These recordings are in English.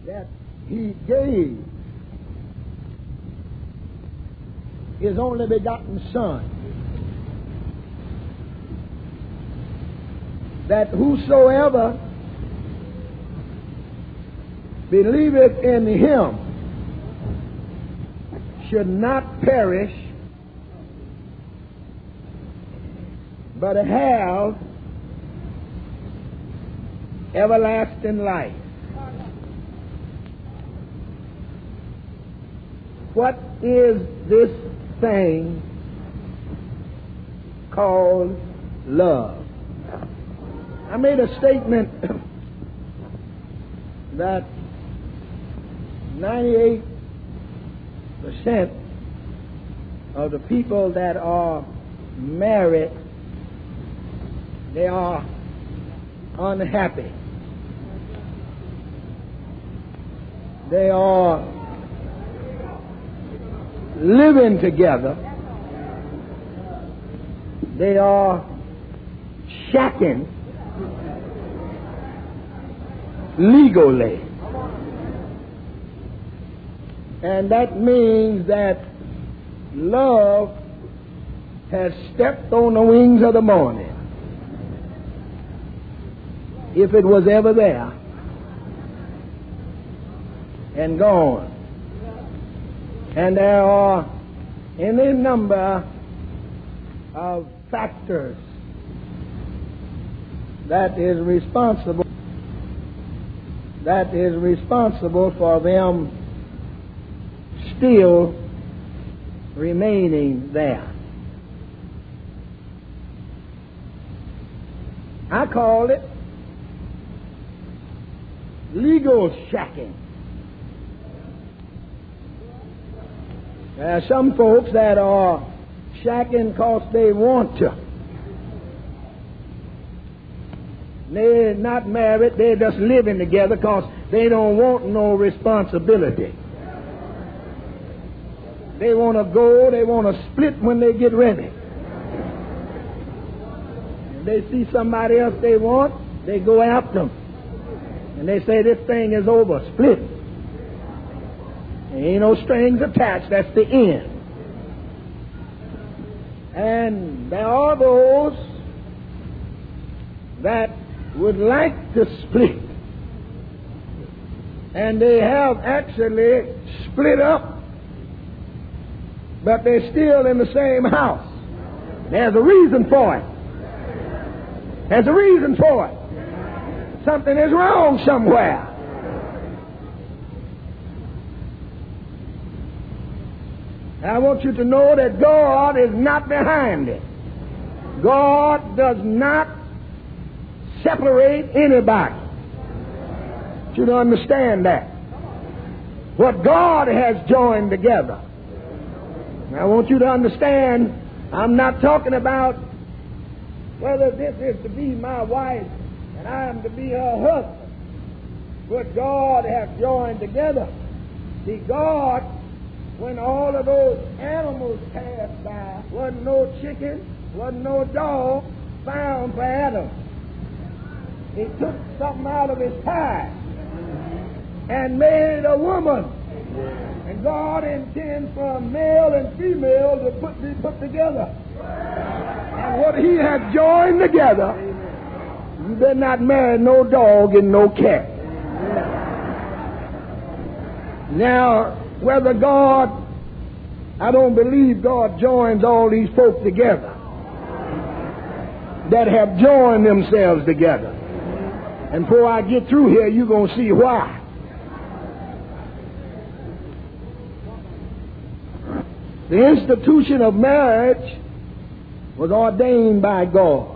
that he gave his only begotten Son, that whosoever believeth in him should not perish, but have everlasting life. What is this thing called love? I made a statement that 98% of the people that are married, they are unhappy. They are living together. They are shacking legally. And that means that love has stepped on the wings of the morning, if it was ever there, and gone. And there are any number of factors that is responsible for them still remaining there. I call it legal shacking. There are some folks that are shacking because they want to. They're not married, they're just living together because they don't want no responsibility. They want to go, they want to split when they get ready. If they see somebody else they want, they go after them. And they say, this thing is over, split. There ain't no strings attached, that's the end. And there are those that would like to split. And they have actually split up, but they're still in the same house. There's a reason for it. There's a reason for it. Something is wrong somewhere. I want you to know that God is not behind it. God does not separate anybody. You don't understand that. What God has joined together. I want you to understand, I'm not talking about whether this is to be my wife and I am to be her husband. What God has joined together. See, God, when all of those animals passed by, wasn't no chicken, wasn't no dog found for Adam. He took something out of his pie and made a woman. And God intends for male and female to be put together. And what he has joined together, you better not marry no dog and no cat. Now, whether God, I don't believe God joins all these folk together that have joined themselves together. And before I get through here, you're going to see why. The institution of marriage was ordained by God.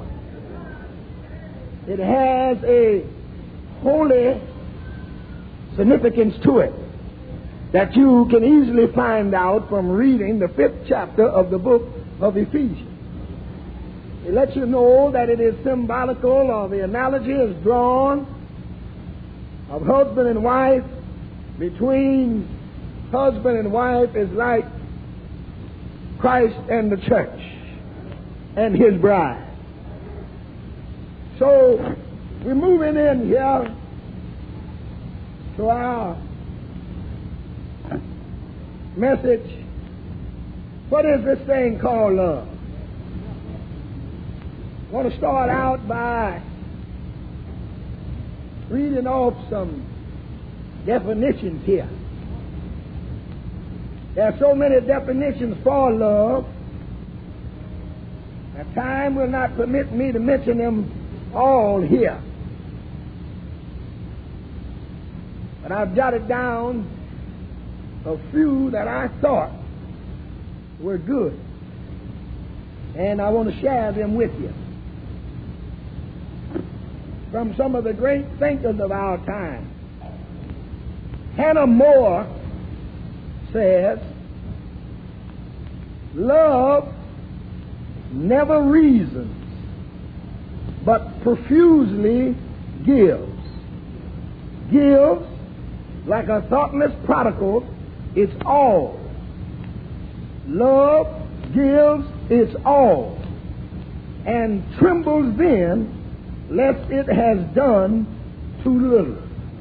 It has a holy significance to it that you can easily find out from reading the 5th chapter of the book of Ephesians. It lets you know that it is symbolical, or the analogy is drawn of husband and wife. Between husband and wife is like Christ and the church and his bride. So we're moving in here So our message, what is this thing called love? I want to start out by reading off some definitions here. There are so many definitions for love that time will not permit me to mention them all here. But I've jotted down a few that I thought were good, and I want to share them with you. From some of the great thinkers of our time. Hannah More says, love never reasons, but profusely gives. Gives like a thoughtless prodigal its all. Love gives its all, and trembles then lest it has done too little.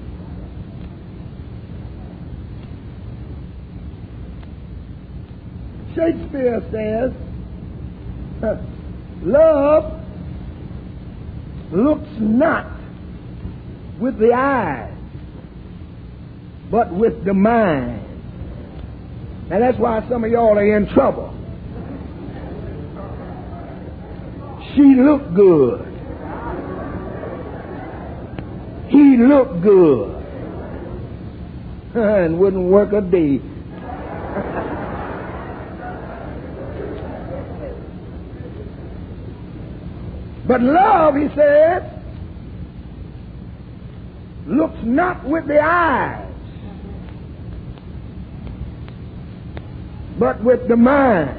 Shakespeare says, love looks not with the eyes, but with the mind. And that's why some of y'all are in trouble. She looked good. He looked good. And wouldn't work a day. But love, he says, looks not with the eyes, but with the mind.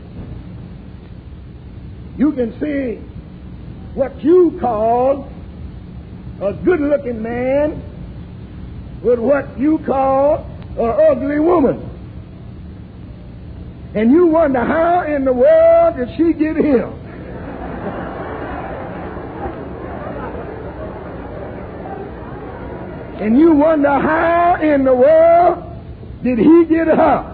You can see what you call a good-looking man with what you call an ugly woman. And you wonder how in the world did she get him? And you wonder how in the world did he get her?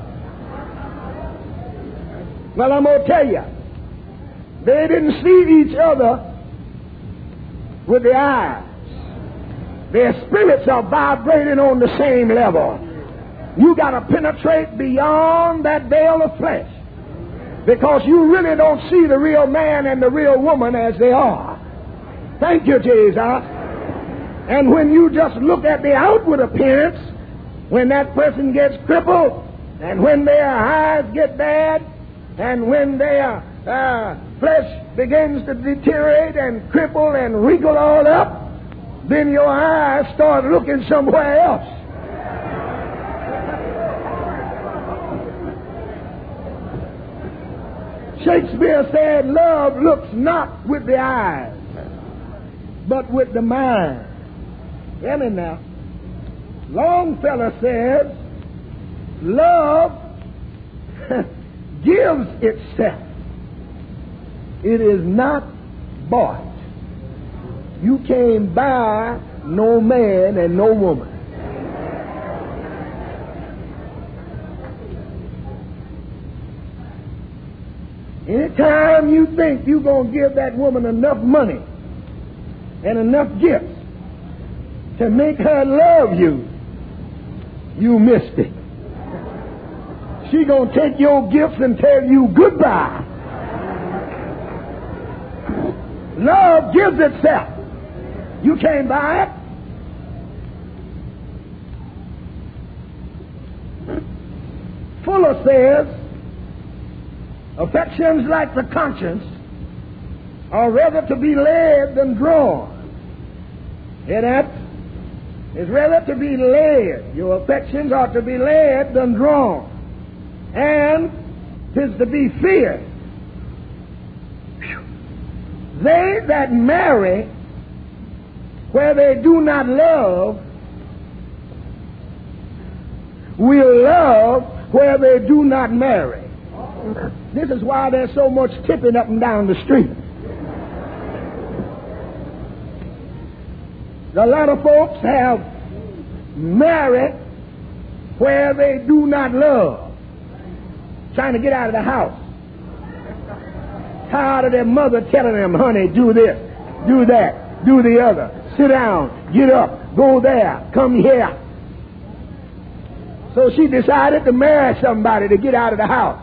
Well, I'm going to tell you, they didn't see each other with the eyes. Their spirits are vibrating on the same level. You got to penetrate beyond that veil of flesh, because you really don't see the real man and the real woman as they are. Thank you, Jesus. And when you just look at the outward appearance, when that person gets crippled, and when their eyes get bad, and when their flesh begins to deteriorate and cripple and wrinkle all up, then your eyes start looking somewhere else. Shakespeare said, love looks not with the eyes, but with the mind. Hear me now. Longfellow says, love gives itself. It is not bought. You can't buy no man and no woman. Anytime you think you're going to give that woman enough money and enough gifts to make her love you, you missed it. She's going to take your gifts and tell you goodbye. Love gives itself. You can't buy it. Fuller says, affections like the conscience are rather to be led than drawn. Hear that? It's rather to be led. Your affections are to be led than drawn. And 'tis to be feared. They that marry where they do not love will love where they do not marry. This is why there's so much tipping up and down the street. A lot of folks have marry where they do not love. Trying to get out of the house. Tired of their mother telling them, honey, do this, do that, do the other. Sit down, get up, go there, come here. So she decided to marry somebody to get out of the house.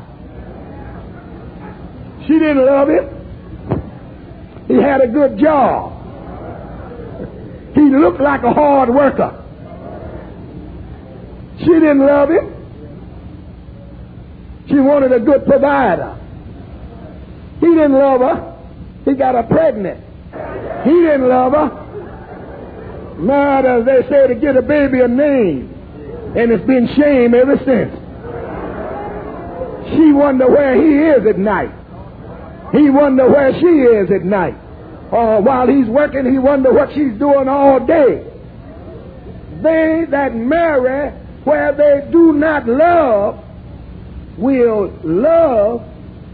She didn't love him. He had a good job. He looked like a hard worker. She didn't love him. She wanted a good provider. He didn't love her. He got her pregnant. He didn't love her. Now, as they say, to get a baby a name. And it's been shame ever since. She wonder where he is at night. He wonder where she is at night. Or while he's working, he wonder what she's doing all day. They that marry where they do not love will love.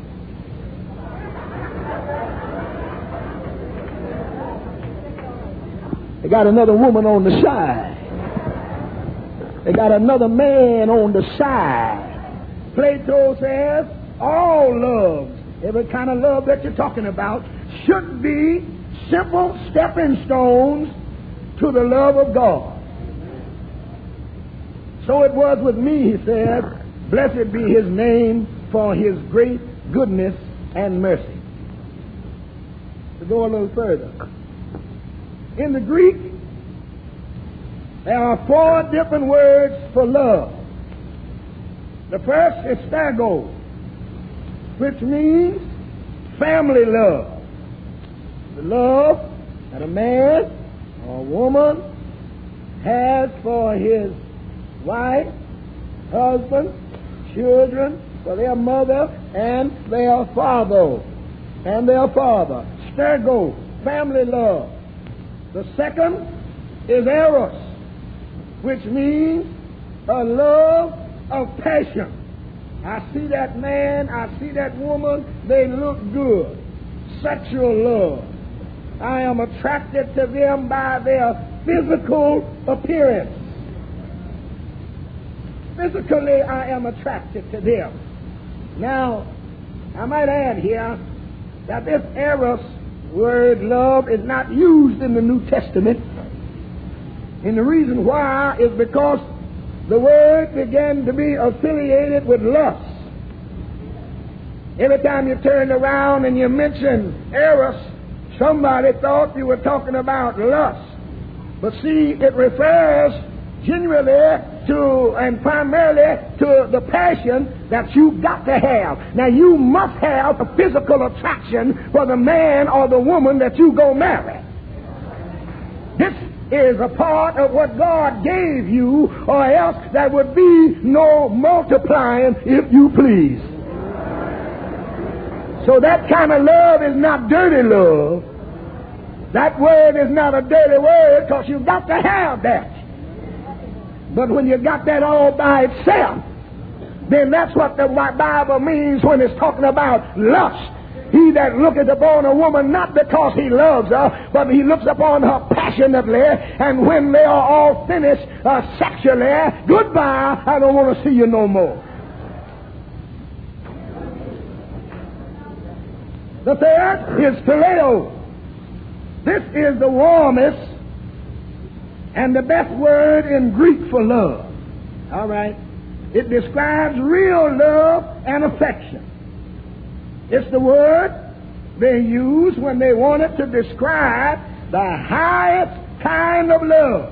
They got another woman on the side. They got another man on the side. Plato says all loves, every kind of love that you're talking about, should be simple stepping stones to the love of God. So it was with me, he says, blessed be his name for his great goodness and mercy. To go a little further. In the Greek, there are 4 different words for love. The first is stagos, which means family love. The love that a man or a woman has for his wife, husband, children, for their mother and their father. Stagos, family love. The second is eros, which means a love of passion. I see that man, I see that woman, they look good. Sexual love. I am attracted to them by their physical appearance. Physically, I am attracted to them. Now, I might add here that this eros word love is not used in the New Testament. And the reason why is because the word began to be affiliated with lust. Every time you turned around and you mentioned eros, somebody thought you were talking about lust. But see, it refers genuinely to and primarily to the passion that you got to have. Now, you must have a physical attraction for the man or the woman that you go marry. This is a part of what God gave you, or else there would be no multiplying, if you please. So that kind of love is not dirty love. That word is not a dirty word, because you got to have that. But when you got that all by itself, then that's what the Bible means when it's talking about lust. He that looketh upon a woman not because he loves her, but he looks upon her passionately, and when they are all finished sexually, goodbye, I don't want to see you no more. The third is phileo. This is the warmest and the best word in Greek for love. All right. It describes real love and affection. It's the word they use when they wanted to describe the highest kind of love.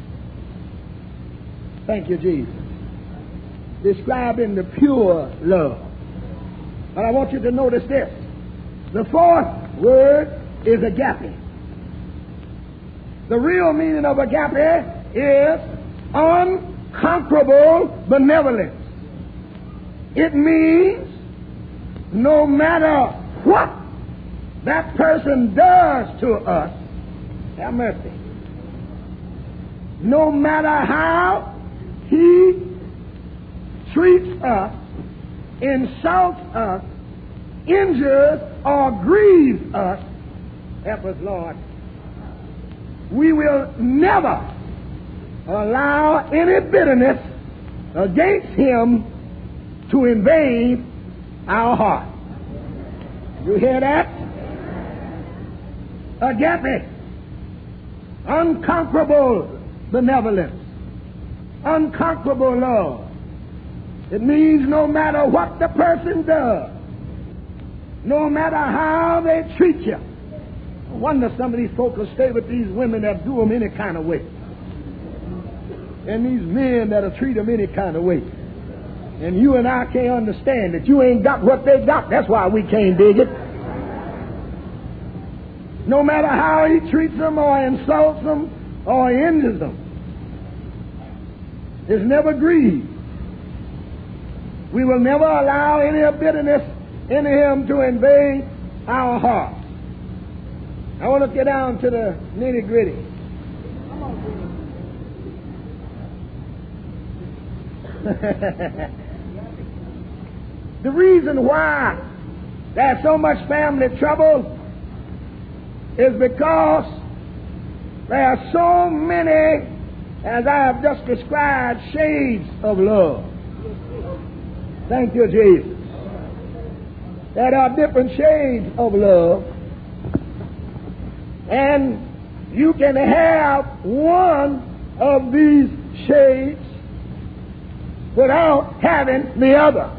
Thank you, Jesus. Describing the pure love. But I want you to notice this. The fourth word is agape. The real meaning of agape is unconquerable benevolence. It means no matter what that person does to us, have mercy. No matter how he treats us, insults us, injures or grieves us, help us, Lord, we will never allow any bitterness against him to invade our heart. You hear that? Agape, unconquerable benevolence, unconquerable love. It means no matter what the person does, no matter how they treat you. I wonder some of these folks will stay with these women that do them any kind of way, and these men that'll treat them any kind of way. And you and I can't understand that you ain't got what they got. That's why we can't dig it. No matter how he treats them or insults them or injures them, it's never greed. We will never allow any bitterness in him to invade our heart. I want to get down to the nitty-gritty. The reason why there's so much family trouble is because there are so many, as I have just described, shades of love. Thank you, Jesus. There are different shades of love, and you can have one of these shades without having the other.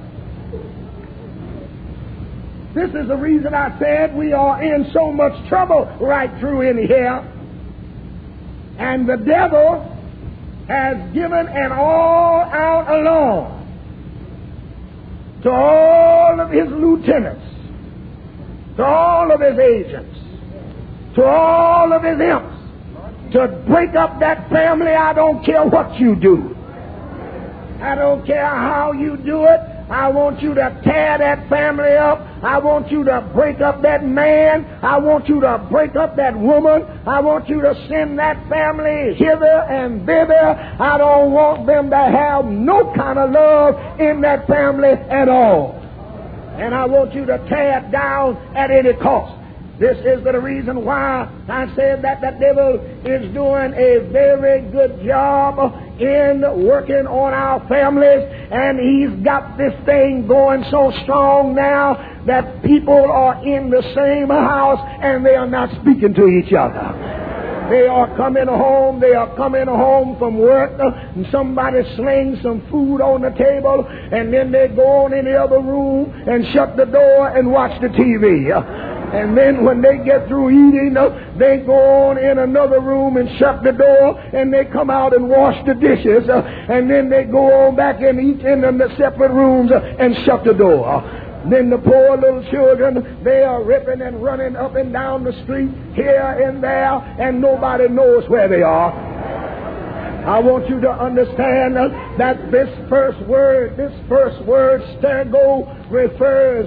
This is the reason I said we are in so much trouble right through in here. And the devil has given an all-out alarm to all of his lieutenants, to all of his agents, to all of his imps, to break up that family. I don't care what you do. I don't care how you do it. I want you to tear that family up. I want you to break up that man. I want you to break up that woman. I want you to send that family hither and thither. I don't want them to have no kind of love in that family at all. And I want you to tear it down at any cost. This is the reason why I said that the devil is doing a very good job in working on our families, and he's got this thing going so strong now that people are in the same house and they are not speaking to each other. They are coming home from work, and somebody slings some food on the table, and then they go on in the other room and shut the door and watch the TV. And then when they get through eating, they go on in another room and shut the door, and they come out and wash the dishes, and then they go on back and eat in the separate rooms and shut the door. Then the poor little children, they are ripping and running up and down the street here and there, and nobody knows where they are. I want you to understand that this first word, stergo, refers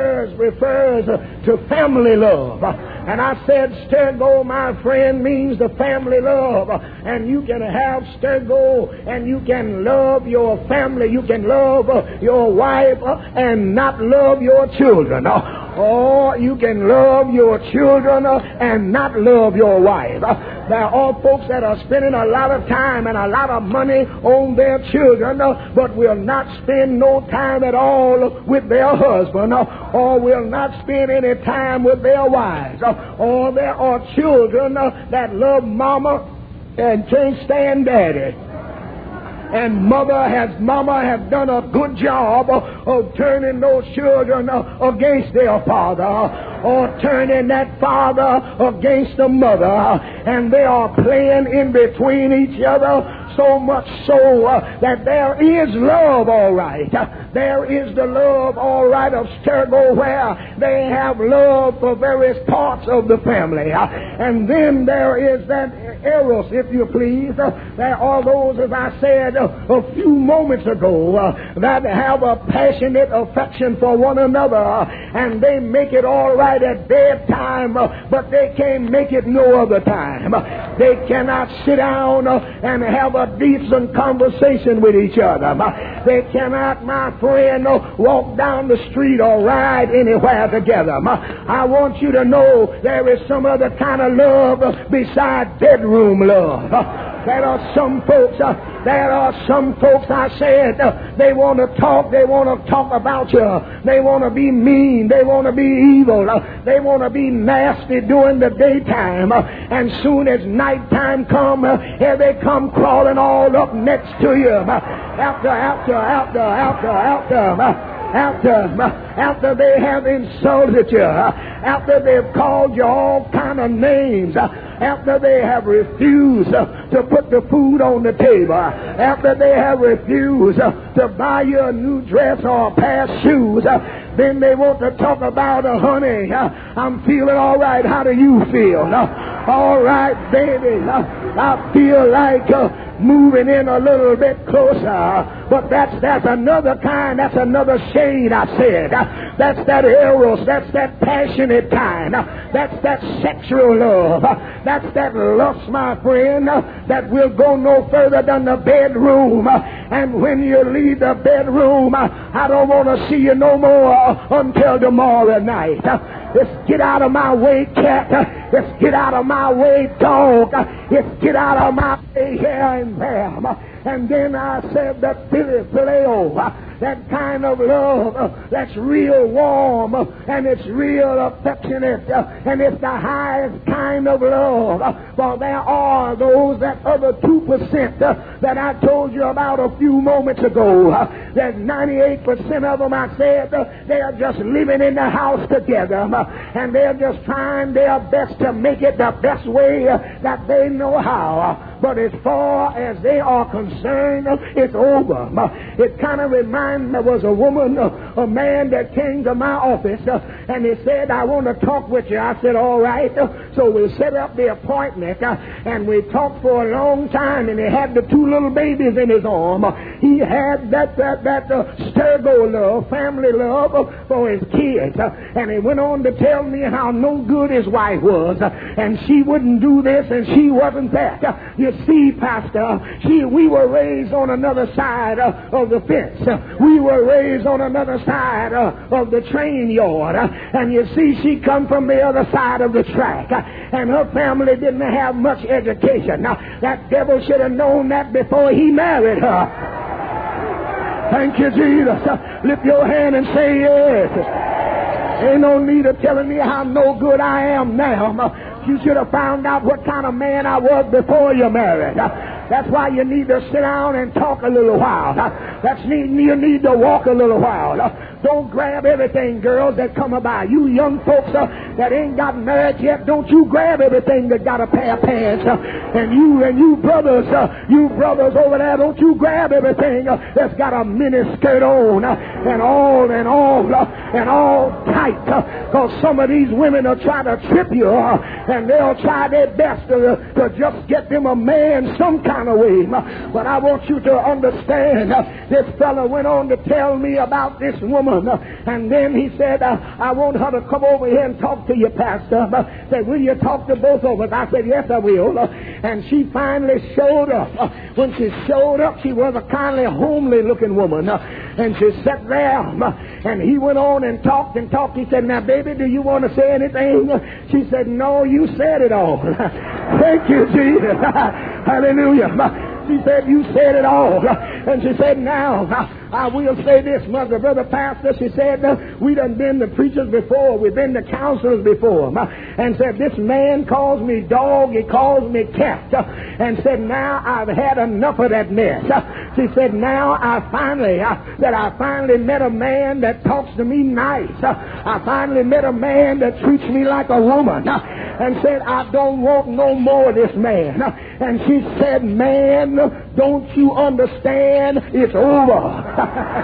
to family love. And I said stergo, my friend, means the family love. And you can have stergo and you can love your family. You can love your wife and not love your children. Or you can love your children and not love your wife. There are folks that are spending a lot of time and a lot of money on their children, but will not spend no time at all with their husband, or will not spend any time with their wives. Or there are children that love mama and can't stand daddy. And mama has done a good job of turning those children against their father, or turning that father against the mother, and they are playing in between each other, so much so that there is love, all right. There is the love, all right, of stergo, where they have love for various parts of the family. And then there is that eros, if you please. There are those, as I said a few moments ago, that have a passionate affection for one another, and they make it all right at bedtime, but they can't make it no other time. They cannot sit down and have a decent conversation with each other. They cannot, my friend, walk down the street or ride anywhere together. I want you to know there is some other kind of love besides bedroom love. There are some folks, I said, they want to talk about you. They want to be mean. They want to be evil. They want to be nasty during the daytime. And soon as nighttime come, here they come crawling all up next to you. After they have insulted you, after they've called you all kind of names, after they have refused to put the food on the table, after they have refused to buy you a new dress or a pair of shoes, then they want to talk about, honey, I'm feeling all right. How do you feel? All right, baby. I feel like moving in a little bit closer. But that's another kind. That's another shade, I said. That's that eros. That's that passionate kind. That's that sexual love. That's that lust, my friend, that will go no further than the bedroom. And when you leave the bedroom, I don't want to see you no more until tomorrow night. Let's get out of my way, cat. Let's get out of my way, dog. Let's get out of my way here and there. And then I said that phileo, that kind of love that's real warm and it's real affectionate and it's the highest kind of love. For there are those, that other 2% that I told you about a few moments ago. There's 98% of them, I said, they are just living in the house together and they're just trying their best to make it the best way that they know how. But as far as they are concerned, it's over. It kind of reminds me, there was a man that came to my office and he said, I want to talk with you. I said, all right. So we set up the appointment and we talked for a long time, and he had the 2 little babies in his arm. He had that stergo love, family love for his kids. And he went on to tell me how no good his wife was, and she wouldn't do this and she wasn't that. You see, Pastor, we were raised on another side of the fence. We were raised on another side of the train yard. And you see, she come from the other side of the track. And her family didn't have much education. Now, that devil should have known that before he married her. Thank you, Jesus. Lift your hand and say yes. Ain't no need of telling me how no good I am now. You should have found out what kind of man I was before you married. That's why you need to sit down and talk a little while. You need to walk a little while. Don't grab everything, girls, that come about. You young folks that ain't got married yet, don't you grab everything that got a pair of pants. And you brothers over there, don't you grab everything that's got a mini skirt on and all tight. Because some of these women will try to trip you and they'll try their best to just get them a man some kind of way. But I want you to understand, this fella went on to tell me about this woman. And then he said, I want her to come over here and talk to you, Pastor. Said, will you talk to both of us? I said, yes, I will. And she finally showed up. When she showed up, she was a kindly homely looking woman. And she sat there, and he went on and talked and talked. He said, now, baby, do you want to say anything? She said, no, you said it all. Thank you, Jesus. Hallelujah. She said, you said it all. And she said, now, I will say this, Brother Pastor. She said, we done been the preachers before. We've been the counselors before. And said, this man calls me dog. He calls me cat. And said, now I've had enough of that mess. She said, now I finally met a man that talks to me nice. I finally met a man that treats me like a woman. And said, I don't want no more of this man. And she said, man, don't you understand? It's over.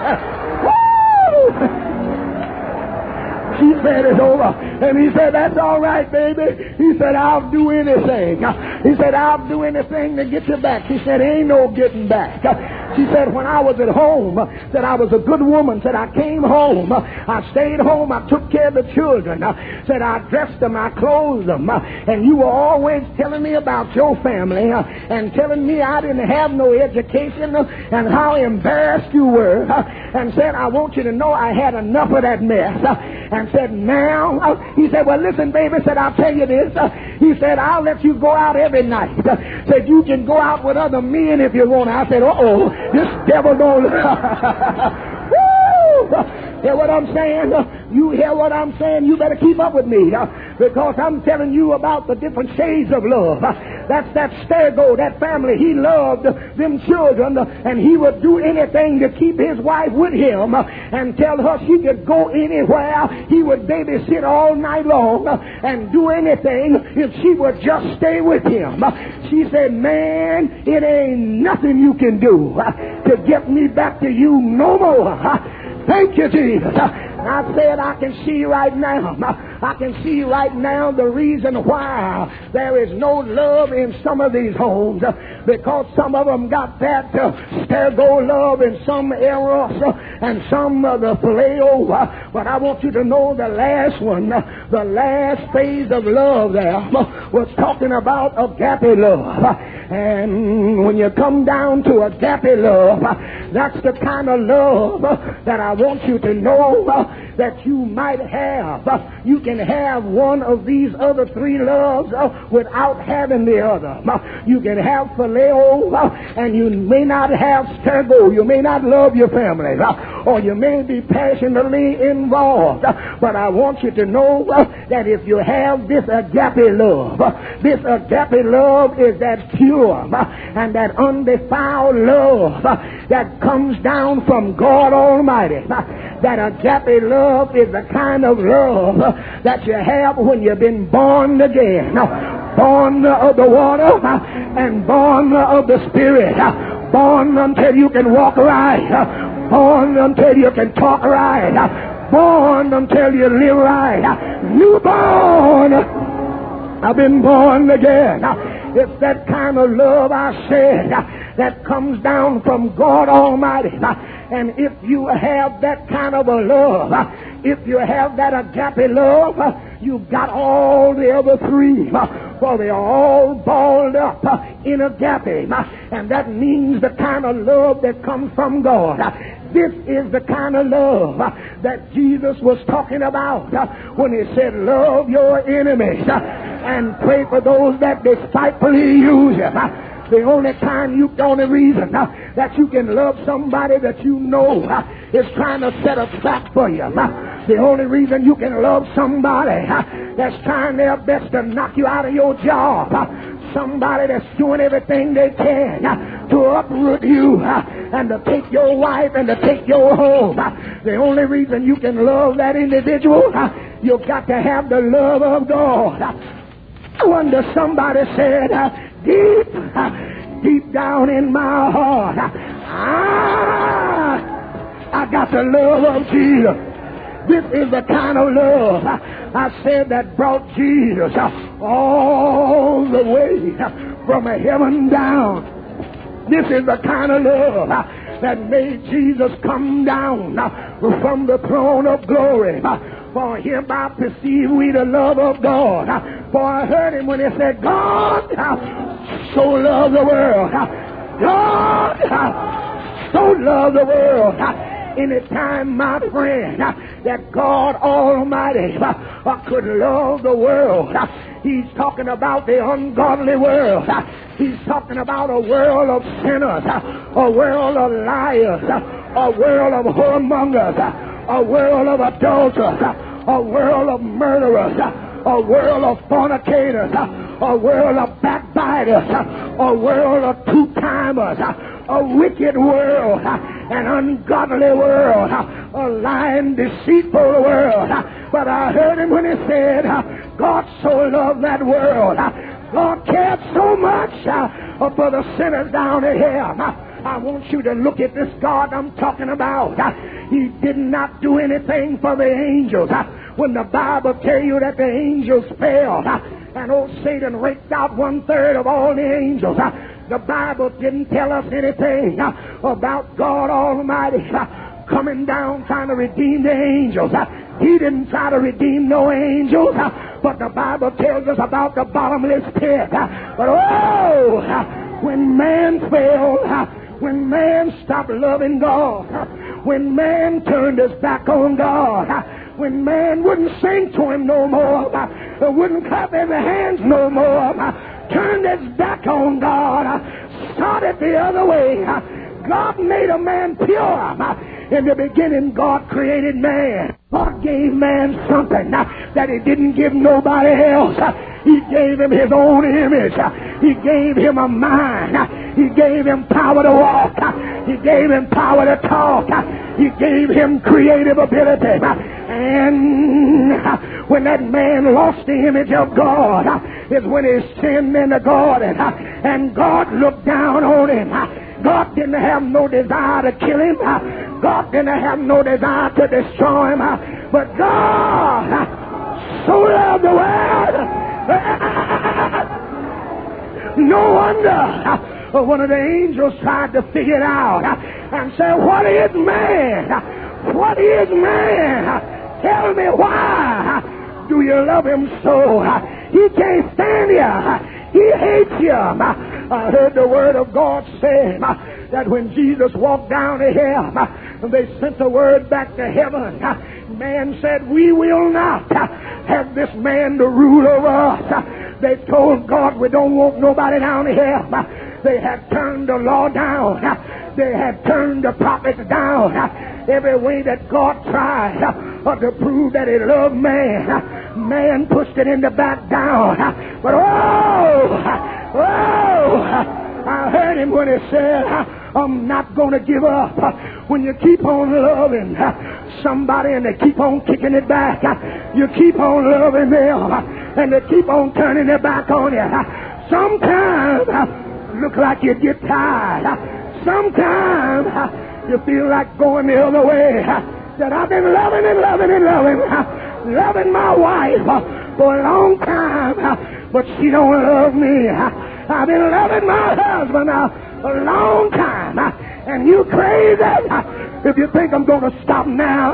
She said it's over. And he said, that's all right, baby. He said, I'll do anything. He said, I'll do anything to get you back. She said, ain't no getting back. She said, when I was at home, said I was a good woman. Said I came home. I stayed home. I took care of the children. Said I dressed them. I clothed them. And you were always telling me about your family and telling me I didn't have no education and how embarrassed you were. And said, I want you to know I had enough of that mess. and said, now, he said, well, listen, baby, said, I'll tell you this. He said, I'll let you go out every night. Said, you can go out with other men if you want. I said, uh-oh, this devil don't... Hear what I'm saying? You hear what I'm saying? You better keep up with me, because I'm telling you about the different shades of love. That's that Stergo, that family. He loved them children, and he would do anything to keep his wife with him and tell her she could go anywhere. He would babysit all night long and do anything if she would just stay with him. She said, man, it ain't nothing you can do to get me back to you no more. Thank you, Jesus. I said, I can see right now. I can see right now the reason why there is no love in some of these homes, because some of them got that Stergo love and some Eros and some of the Phileo. But I want you to know the last one, the last phase of love there was talking about agape love. And when you come down to agape love, that's the kind of love that I want you to know that you might have. You can have one of these other three loves without having the other. You can have Phileo, and you may not have Stergo. You may not love your family, or you may be passionately involved. But I want you to know that if you have this agape love is that pure and that undefiled love that comes down from God Almighty. That agape love is the kind of love that you have when you've been born again. Born of the water and born of the Spirit. Born until you can walk right. Born until you can talk right. Born until you live right. Newborn. I've been born again. It's that kind of love, I said, that comes down from God Almighty. And if you have that kind of a love, if you have that agape love, you've got all the other three, for they're all balled up in agape. And that means the kind of love that comes from God. This is the kind of love that Jesus was talking about when he said, love your enemies and pray for those that despitefully use you. The only reason that you can love somebody that you know is trying to set a trap for you. The only reason you can love somebody that's trying their best to knock you out of your job, somebody that's doing everything they can to uproot you and to take your wife and to take your home. The only reason you can love that individual, you've got to have the love of God. I wonder, somebody said, deep down in my heart, I got the love of Jesus. This is the kind of love, I said, that brought Jesus all the way from heaven down. This is the kind of love that made Jesus come down from the throne of glory. For hereby perceive we the love of God. For I heard him when he said, God so loved the world. God so loved the world. Anytime, my friend, that God Almighty could love the world, he's talking about the ungodly world. He's talking about a world of sinners, a world of liars, a world of whoremongers, a world of adulterers, a world of murderers, a world of fornicators, a world of backbiters, a world of two-timers, a wicked world, an ungodly world, a lying, deceitful world. But I heard him when he said, God so loved that world. God cared so much for the sinners down here. I want you to look at this God I'm talking about. He did not do anything for the angels. When the Bible tells you that the angels fell and old Satan raked out 1/3 of all the angels, the Bible didn't tell us anything about God Almighty coming down trying to redeem the angels. He didn't try to redeem no angels, but the Bible tells us about the bottomless pit. But when man fell, when man stopped loving God, when man turned his back on God, when man wouldn't sing to him no more, wouldn't clap his hands no more, turned his back on God, started the other way. God made a man pure. In the beginning, God created man. God gave man something that he didn't give nobody else. He gave him his own image. He gave him a mind. He gave him power to walk. He gave him power to talk. He gave him creative ability. And when that man lost the image of God, is when he sinned in the garden. And God looked down on him. God didn't have no desire to kill him. God didn't have no desire to destroy him. But God so loved the world. No wonder one of the angels tried to figure it out and said, what is man? What is man? Tell me why do you love him so? He can't stand you. He hates you. I heard the word of God say that when Jesus walked down to hell, they sent the word back to heaven. Man said, we will not have this man to rule over us. They told God, we don't want nobody down here. They had turned the law down. They had turned the prophets down. Every way that God tried to prove that he loved man, man pushed it in the back down. But I heard him when he said, I'm not going to give up. When you keep on loving somebody and they keep on kicking it back, you keep on loving them and they keep on turning their back on you. Sometimes look like you get tired. Sometimes you feel like going the other way. That I've been loving my wife for a long time, but she don't love me. I've been loving my husband a long time, and you crazy if you think I'm going to stop now.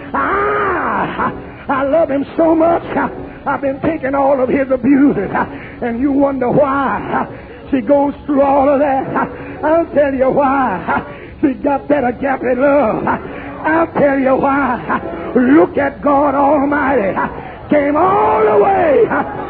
I love him so much. I've been taking all of his abuses, and you wonder why she goes through all of that. I'll tell you why. She got that agape love. I'll tell you why. Look at God Almighty. Came all the way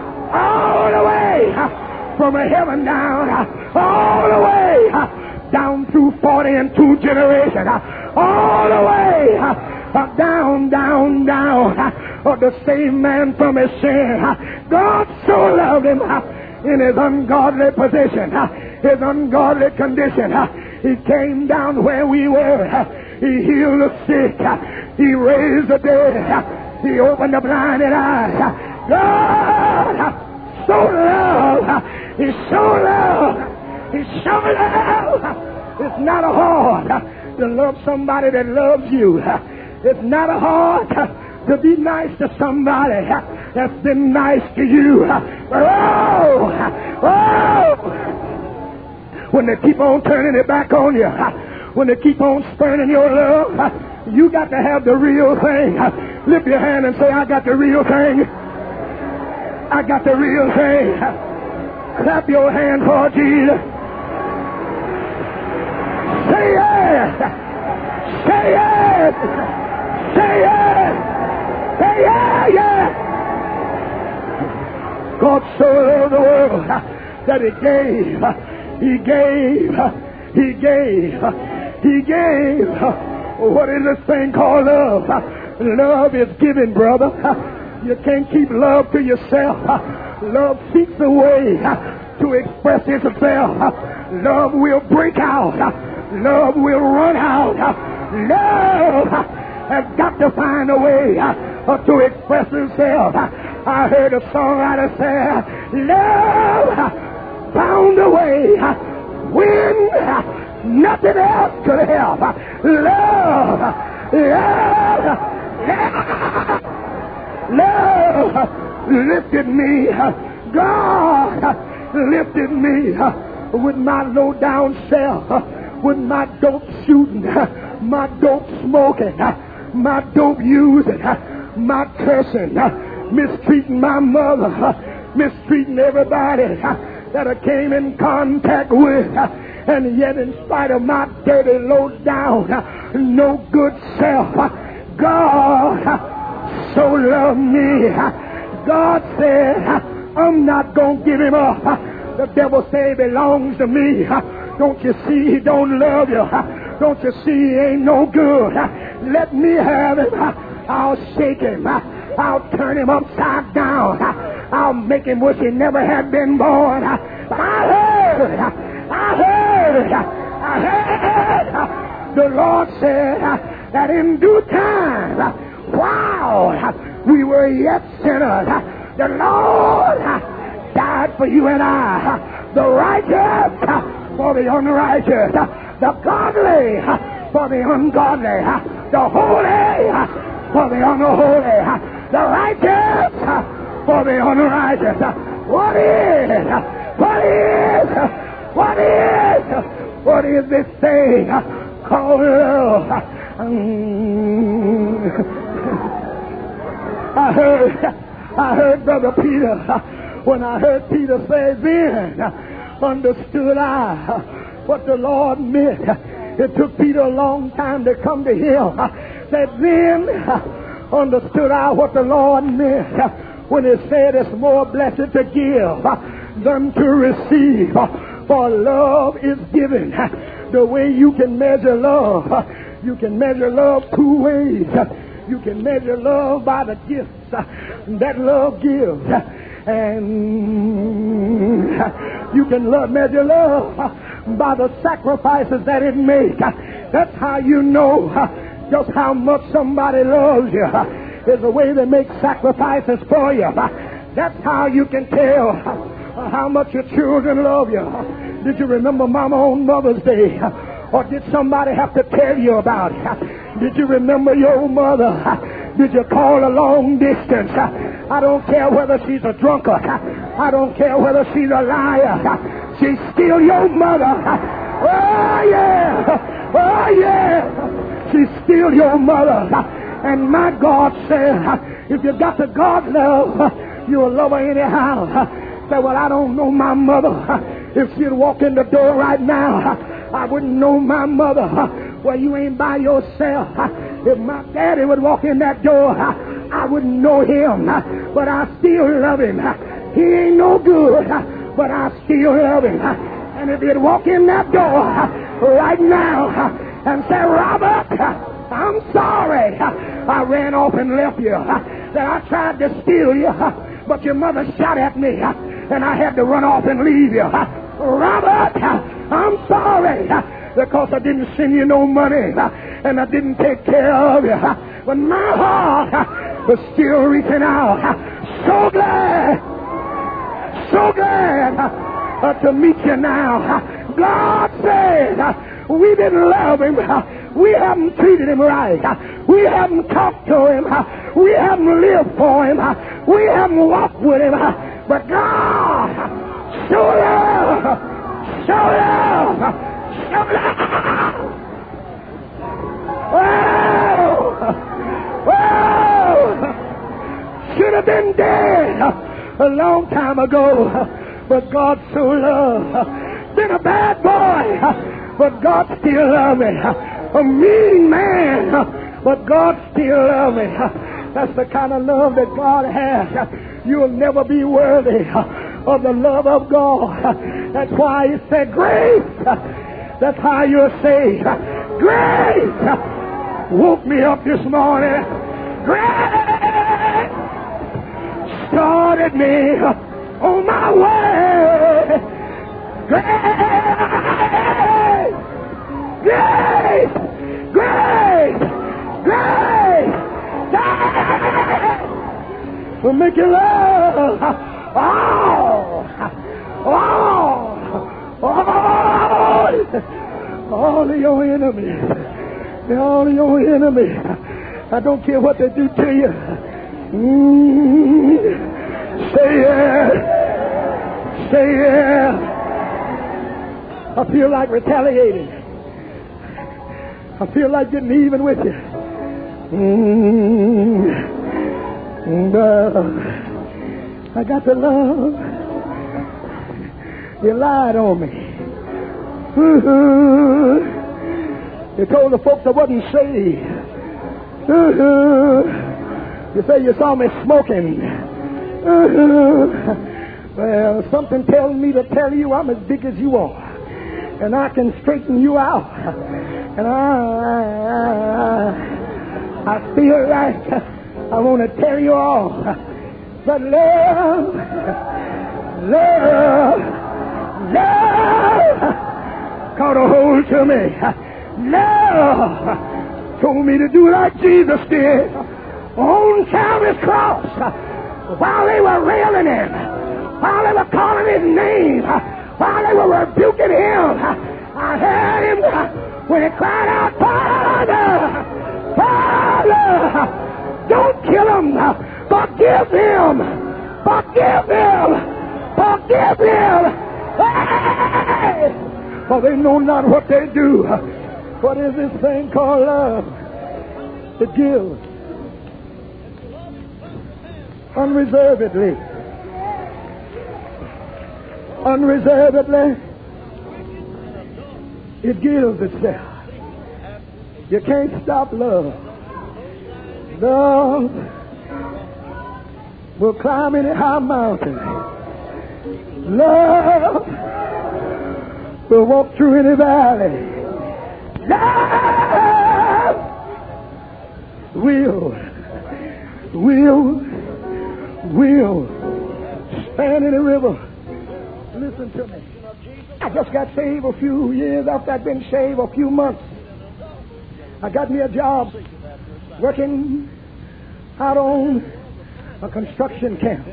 from heaven down, all the way down through 42 generations, all the way down, to save man from his sin. God so loved him in his ungodly position, his ungodly condition. He came down where we were. He healed the sick. He raised the dead. He opened the blinded eyes. God so loved. He's so loved. He's so loved. It's not hard to love somebody that loves you. It's not hard to be nice to somebody that's been nice to you. When they keep on turning it back on you, when they keep on spurning your love, you got to have the real thing. Lift your hand and say, I got the real thing. I got the real thing. Clap your hand for Jesus. Say yes. Say yes. Say yes. Say yes. God so loved the world that he gave. What is this thing called love? Love is giving, brother. You can't keep love to yourself. Love seeks a way to express itself. Love will break out. Love will run out. Love has got to find a way to express itself. I heard a songwriter say, love found a way when nothing else could help. Love lifted me. God lifted me with my low down self, with my dope shooting, my dope smoking, my dope using, my cursing, mistreating my mother, mistreating everybody that I came in contact with. And yet in spite of my dirty, low down, no good self, God so loved me, God said, I'm not going to give him up. The devil say he belongs to me. Don't you see he don't love you? Don't you see he ain't no good? Let me have him. I'll shake him. I'll turn him upside down. I'll make him wish he never had been born. But I heard the Lord said that in due time, while we were yet sinners, the Lord died for you and I. The righteous for the unrighteous, the godly for the ungodly, the holy for the unholy, the righteous for the unrighteous. What is this thing called love? I heard Brother Peter, when I heard Peter say, then understood I what the Lord meant. It took Peter a long time to come to him. Said, then understood I what the Lord meant when he said it's more blessed to give than to receive. For love is given. The way you can measure love, you can measure love two ways. You can measure love by the gifts that love gives, and you can measure love by the sacrifices that it makes. That's how you know just how much somebody loves you. There's a way they make sacrifices for you. That's how you can tell how much your children love you. Did you remember Mama on Mother's Day? Or did somebody have to tell you about it? Did you remember your mother? Did you call a long distance? I don't care whether she's a drunkard. I don't care whether she's a liar. She's still your mother. Oh yeah. Oh yeah. She's still your mother. And my God said, if you got the God love, you'll love her anyhow. Say, well, I don't know my mother. If she'd walk in the door right now, I wouldn't know my mother. Well, you ain't by yourself. If my daddy would walk in that door, I wouldn't know him. But I still love him. He ain't no good, but I still love him. And if he'd walk in that door right now and say, Robert, I'm sorry I ran off and left you, that I tried to steal you, but your mother shot at me and I had to run off and leave you. Robert, I'm sorry because I didn't send you no money and I didn't take care of you, but my heart was still reaching out. So glad to meet you now. God said we didn't love him. We haven't treated him right. We haven't talked to him. We haven't lived for him. We haven't walked with him. But God, show love. Whoa. Should have been dead a long time ago. But God so loved. Been a bad boy, but God still loves me. A mean man, but God still loves me. That's the kind of love that God has. You'll never be worthy of the love of God. That's why he said grace. That's how you're saved. Grace woke me up this morning. Grace started me on my way. Grace will make you love all of your enemies. All of your enemies. I don't care what they do to you. Say yeah. Say yeah. I feel like retaliating. I feel like getting even with you. I got the love. You lied on me. You told the folks I wasn't saved. You say you saw me smoking. Well, something tells me to tell you I'm as big as you are. And I can straighten you out. And I feel like I want to tell you all. But love caught a hold to me. Love told me to do like Jesus did on Calvary's cross. While they were railing him, while they were calling his name, while they were rebuking him, I heard him when he cried out, Father, Father, don't kill him, forgive him, forgive him, forgive him. Hey! For they know not what they do. What is this thing called love? To give unreservedly. Unreservedly. It gives itself. You can't stop love. Love will climb any high mountain. Love will walk through any valley. Love will stand in a river. Listen to me. I just got saved a few years after I'd been saved, a few months. I got me a job working out on a construction camp.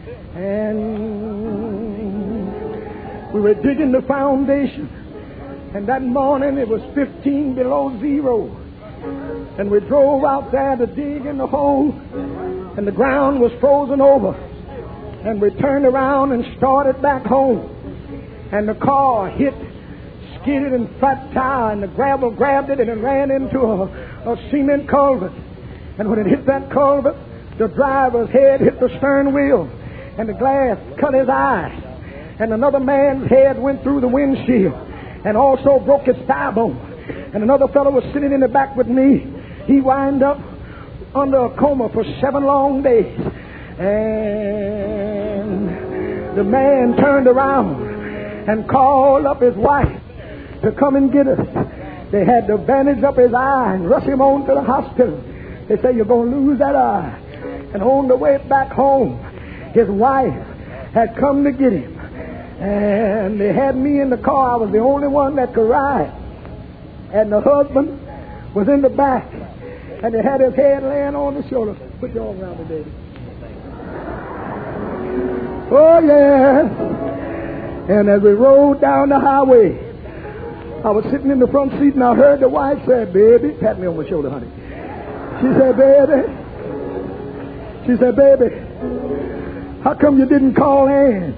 And we were digging the foundation. And that morning it was 15 below zero. And we drove out there to dig in the hole. And the ground was frozen over. And we turned around and started back home. And the car skidded and flat tire, and the gravel grabbed it and it ran into a cement culvert. And when it hit that culvert, the driver's head hit the stern wheel, and the glass cut his eye. And another man's head went through the windshield and also broke his thigh bone. And another fellow was sitting in the back with me. He wound up under a coma for 7 long days. And the man turned around and called up his wife to come and get us. They had to bandage up his eye and rush him on to the hospital. They say, you're going to lose that eye. And on the way back home, his wife had come to get him. And they had me in the car. I was the only one that could ride. And the husband was in the back. And they had his head laying on the shoulder. Put your arm around me, baby. Oh, yeah. And as we rode down the highway, I was sitting in the front seat and I heard the wife say, baby, pat me on my shoulder, honey. She said, baby, how come you didn't call Ann?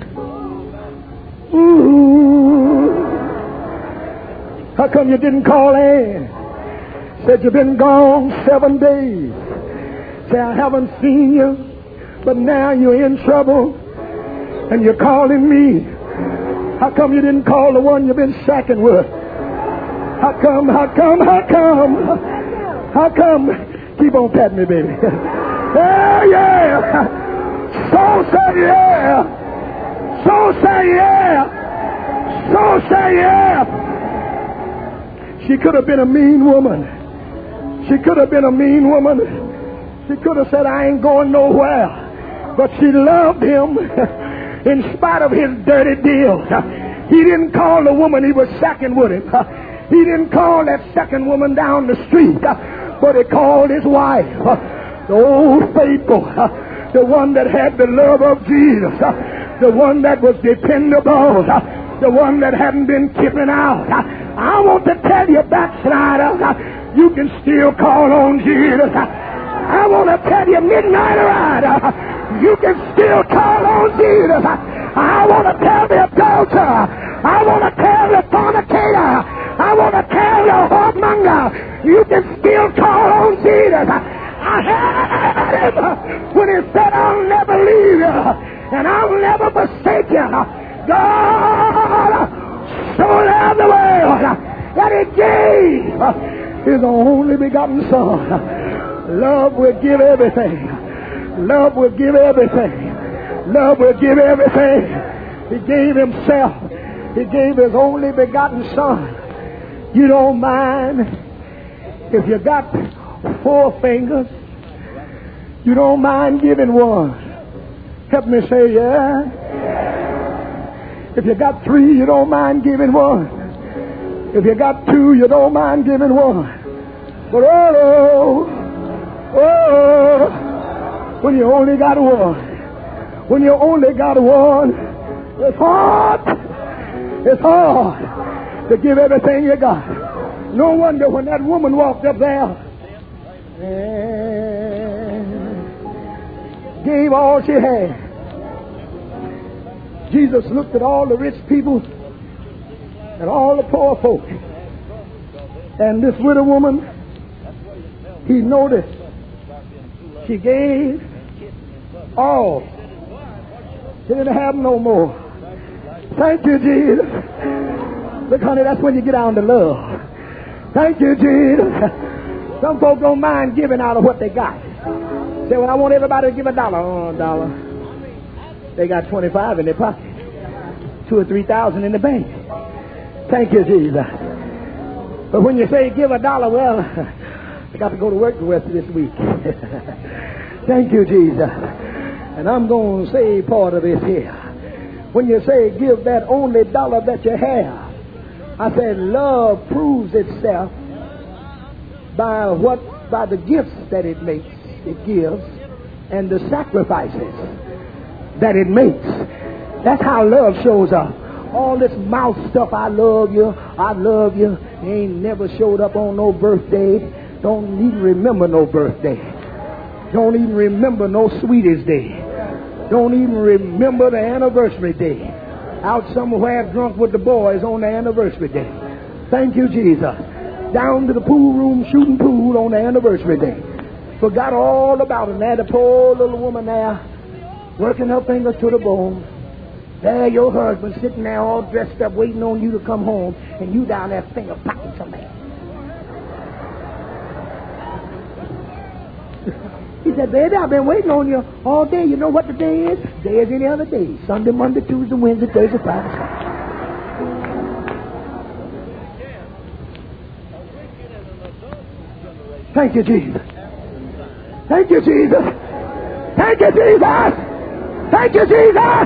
Ooh. How come you didn't call Ann? Said you've been gone 7 days. Say, I haven't seen you, but now you're in trouble and you're calling me. How come you didn't call the one you've been sacking with? How come? Keep on patting me, baby. Yeah, yeah. So say yeah. So say yeah. So say yeah. She could have been a mean woman. She could have been a mean woman. She could have said, I ain't going nowhere. But she loved him in spite of his dirty deals. He didn't call the woman he was sacking with him. He didn't call that second woman down the street. But he called his wife. The old faithful. The one that had the love of Jesus. The one that was dependable. The one that hadn't been kipping out. I want to tell you, backslider, you can still call on Jesus. I want to tell you, midnight rider, you can still call on Jesus. I want to tell the adulterer. I want to tell the fornicator. I want to tell the whoremonger, you can still call on Jesus. I heard him when he said, I'll never leave you and I'll never forsake you. God so loved the world that he gave his only begotten Son. Love will give everything. Love will give everything. Love will give everything. He gave himself. He gave his only begotten son. You don't mind if you got 4 fingers. You don't mind giving one. Help me say yeah. If you got 3, you don't mind giving one. If you got 2, you don't mind giving one. But when you only got one, it's hard. It's hard to give everything you got. No wonder when that woman walked up there and gave all she had. Jesus looked at all the rich people and all the poor folk. And this widow woman, he noticed she gave all. She didn't have no more. Thank you, Jesus. Look, honey, that's when you get down to love. Thank you, Jesus. Some folks don't mind giving out of what they got. Say, well, I want everybody to give $1. Oh, $1. They got 25 in their pocket. 2 or 3,000 in the bank. Thank you, Jesus. But when you say give $1, well, I got to go to work the rest of this week. Thank you, Jesus. And I'm going to say part of this here. When you say give that only $1 that you have, I said love proves itself by the gifts that it makes, it gives, and the sacrifices that it makes. That's how love shows up. All this mouth stuff, I love you, ain't never showed up on no birthday. Don't even remember no birthday. Don't even remember no sweetest day. Don't even remember the anniversary day. Out somewhere drunk with the boys on the anniversary day. Thank you, Jesus. Down to the pool room shooting pool on the anniversary day. Forgot all about it. Now the poor little woman there working her fingers to the bone. There your husband sitting there all dressed up waiting on you to come home, and you down there finger popping somebody. He said, baby, I've been waiting on you all day. You know what the day is? Day is any other day. Sunday, Monday, Tuesday, Wednesday, Thursday, Friday, Saturday. Thank you, Jesus. Thank you, Jesus. Thank you, Jesus. Thank you, Jesus.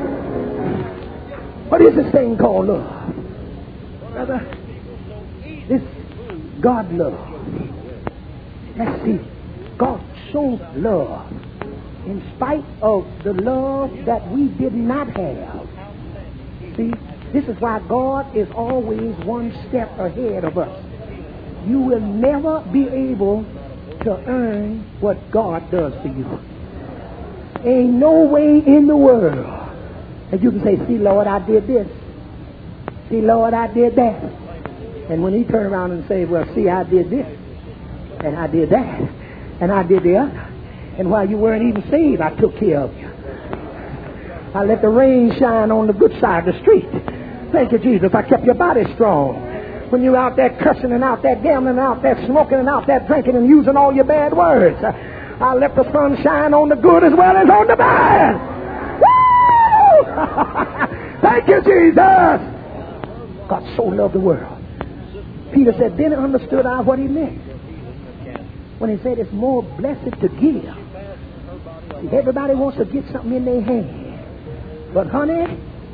What is this thing called love? Brother, this God love. Let's see. God showed love in spite of the love that we did not have. See, this is why God is always one step ahead of us. You will never be able to earn what God does for you. Ain't no way in the world that you can say, see, Lord, I did this. See, Lord, I did that. And when he turned around and said, well, see, I did this. And I did that. And I did the other. And while you weren't even saved, I took care of you. I let the rain shine on the good side of the street. Thank you, Jesus. I kept your body strong. When you're out there cussing and out there gambling and out there smoking and out there drinking and using all your bad words, I let the sun shine on the good as well as on the bad. Woo! Thank you, Jesus. God so loved the world. Peter said, then understood I what he meant when he said it's more blessed to give. Everybody wants to get something in their hand. But honey,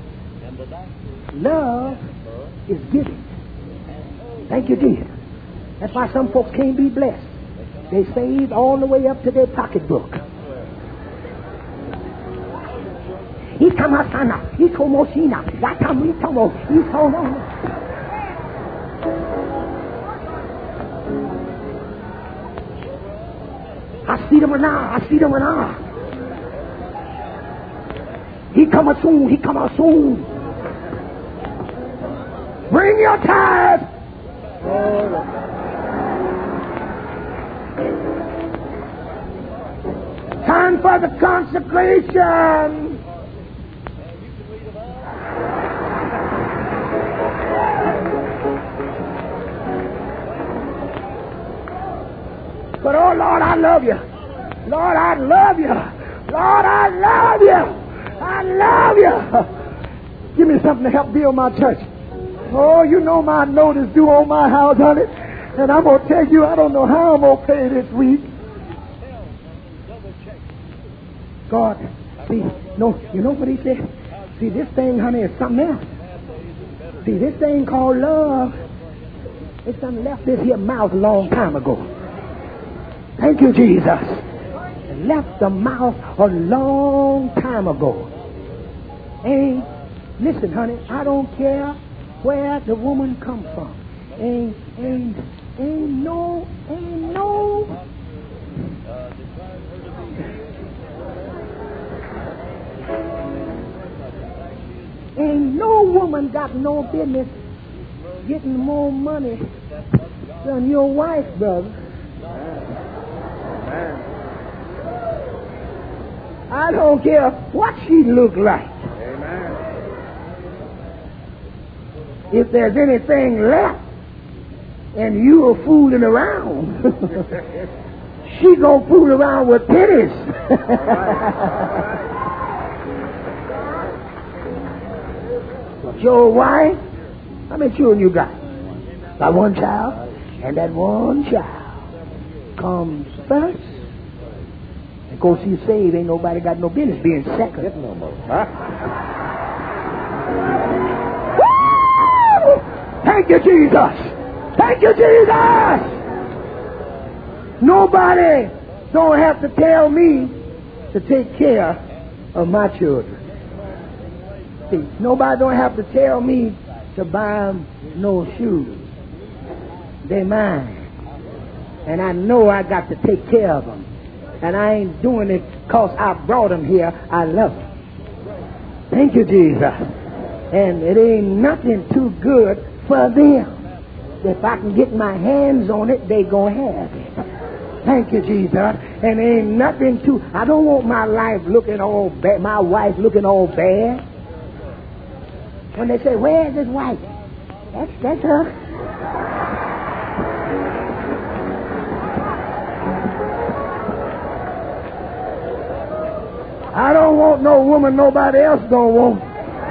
love is giving. Thank you, Jesus. That's why some folks can't be blessed. They saved all the way up to their pocketbook. He's come out, he's almost seen now. That time he's almost, he's hold on. I see them now. He come out soon. Bring your tithe. Time for the consecration. But oh Lord, I love you. Lord, I love you. Lord, I love you. I love you. Give me something to help build my church. Oh, you know my notice due on my house, honey. And I'm going to tell you, I don't know how I'm going to pay this week. God, see, no, you know what he said? See, this thing, honey, is something else. See, this thing called love, it's done left this here mouth a long time ago. Thank you, Jesus. It left the mouth a long time ago. And listen, honey, I don't care where the woman come from. Ain't no woman got no business getting more money than your wife, brother. I don't care what she look like. Amen. If there's anything left and you are fooling around, she gonna fool around with pennies. But your wife, how many children you got? Got one child, and that one child comes first. And of course, she's saved. Ain't nobody got no business being second. No more. Huh? Thank you, Jesus. Thank you, Jesus. Nobody don't have to tell me to take care of my children. See, nobody don't have to tell me to buy them no shoes. They're mine. And I know I got to take care of them. And I ain't doing it because I brought them here. I love them. Thank you, Jesus. And it ain't nothing too good for them. If I can get my hands on it, they gonna have it. Thank you, Jesus. And ain't nothing too... I don't want my life looking all bad, my wife looking all bad. When they say, where's his wife? That's her. I don't want no woman nobody else gonna want.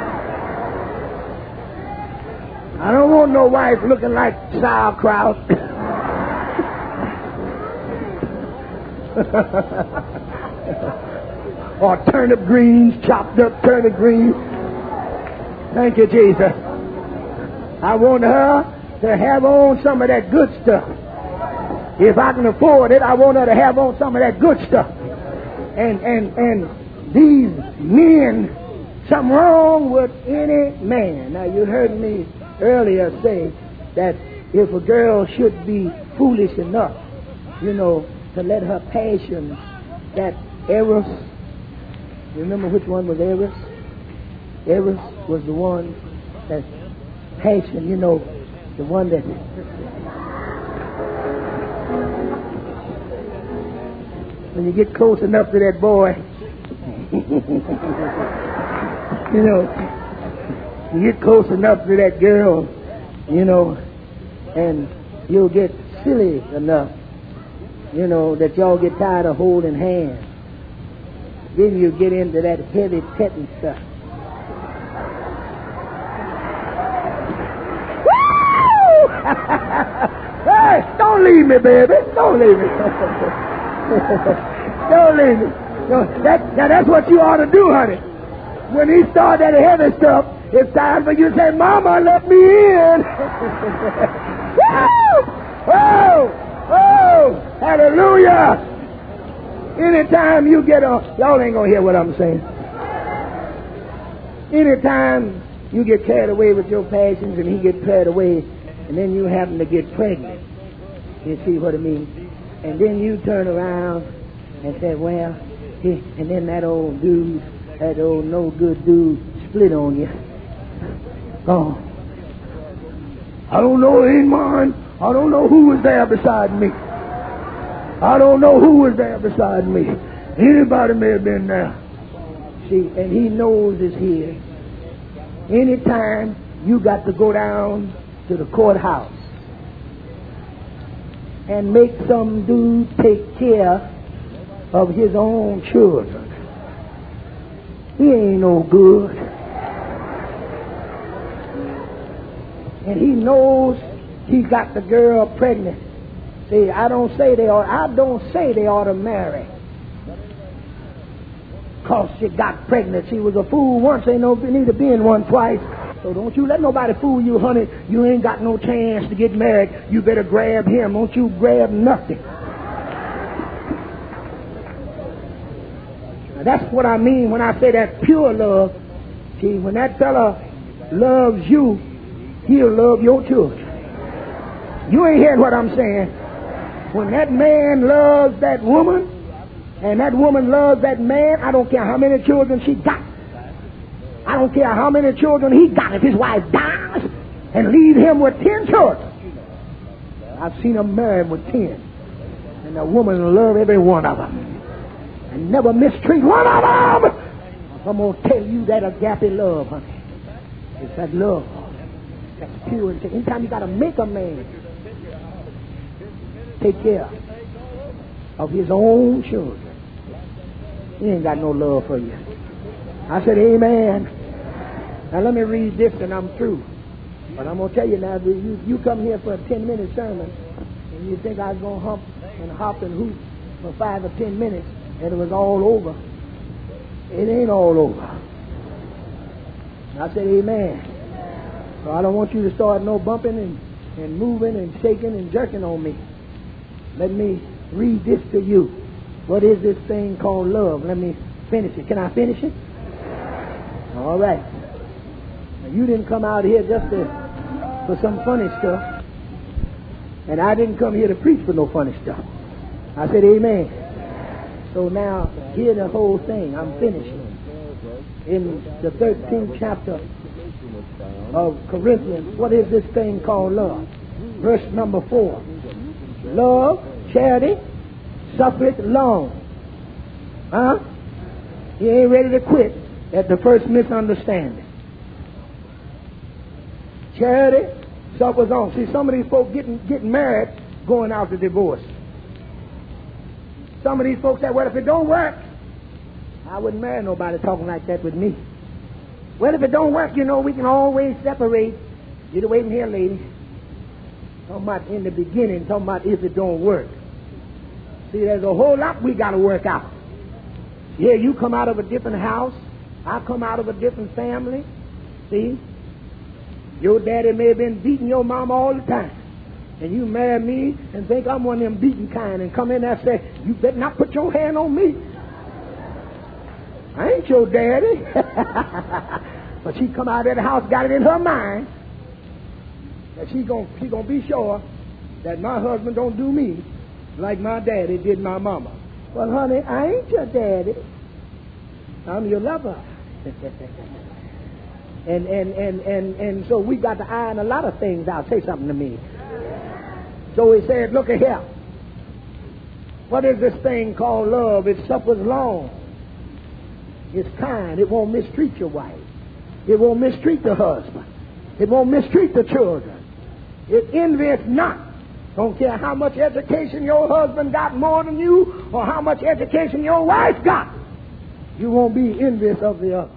I don't want no wife looking like sauerkraut. Or turnip greens, chopped up turnip greens. Thank you, Jesus. I want her to have on some of that good stuff. If I can afford it, I want her to have on some of that good stuff. And these men, something wrong with any man. Now, you heard me earlier say that if a girl should be foolish enough, to let her passions, that Eros, you remember which one was Eros? Eros was the one that passion, the one that when you get close enough to that boy, you get close enough to that girl, and you'll get silly enough, that y'all get tired of holding hands. Then you get into that heavy petting stuff. Woo! Hey, don't leave me, baby. Don't leave me. Don't leave me. No, that's what you ought to do, honey. When he starts that heavy stuff, it's time for you to say, Mama, let me in. Woo! Oh! Oh! Hallelujah! Anytime you get y'all ain't gonna hear what I'm saying. Anytime you get carried away with your passions and he gets carried away and then you happen to get pregnant, you see what I mean? And then you turn around and say, well, and then that old dude, that old no good dude split on you. Oh, I don't know, it ain't mine. I don't know who was there beside me. I don't know who was there beside me. Anybody may have been there. See, and he knows it's here. Anytime you got to go down to the courthouse and make some dude take care of his own children. He ain't no good. And he knows he got the girl pregnant. See, I don't say they ought to marry. 'Cause she got pregnant. She was a fool once, ain't no need to being one twice. So don't you let nobody fool you, honey. You ain't got no chance to get married. You better grab him. Don't you grab nothing. Now, that's what I mean when I say that pure love. See, when that fella loves you, he'll love your children. You ain't heard what I'm saying. When that man loves that woman, and that woman loves that man, I don't care how many children she got. I don't care how many children he got. If his wife dies and leave him with 10 children. I've seen him married with 10. And the woman will love every one of them. And never mistreat one of them. I'm going to tell you that agape love, honey. It's that love. That's purity. Anytime you got to make a man take care of his own children, he ain't got no love for you. I said, amen. Now let me read this and I'm through. But I'm going to tell you now, you come here for a 10-minute sermon and you think I was going to hump and hop and hoop for 5 or 10 minutes and it was all over. It ain't all over. I said, amen. So I don't want you to start no bumping and moving and shaking and jerking on me. Let me read this to you. What is this thing called love? Let me finish it. Can I finish it? All right. Now, you didn't come out here just for some funny stuff. And I didn't come here to preach for no funny stuff. I said, amen. So now, hear the whole thing. I'm finishing. In the 13th chapter of Corinthians, what is this thing called love? Verse number 4. Love, charity, suffereth long. Huh? He ain't ready to quit at the first misunderstanding. Charity suffers long. See, some of these folks getting married going out to divorce. Some of these folks say, well, if it don't work, I wouldn't marry nobody talking like that with me. Well, if it don't work, you know, we can always separate. Get away from here, lady. Talking about in the beginning, talking about if it don't work. See, there's a whole lot we got to work out. Yeah, you come out of a different house. I come out of a different family. See? Your daddy may have been beating your mama all the time. And you marry me and think I'm one of them beating kind and come in there and say, you better not put your hand on me. I ain't your daddy. But she come out of that house, got it in her mind that she gonna be sure that my husband don't do me like my daddy did my mama. Well, honey, I ain't your daddy. I'm your lover. and so we got to iron a lot of things out. Say something to me. So he said, look at here. What is this thing called love? It suffers long. It's kind. It won't mistreat your wife. It won't mistreat the husband. It won't mistreat the children. It envieth not. Don't care how much education your husband got more than you or how much education your wife got. You won't be envious of the other.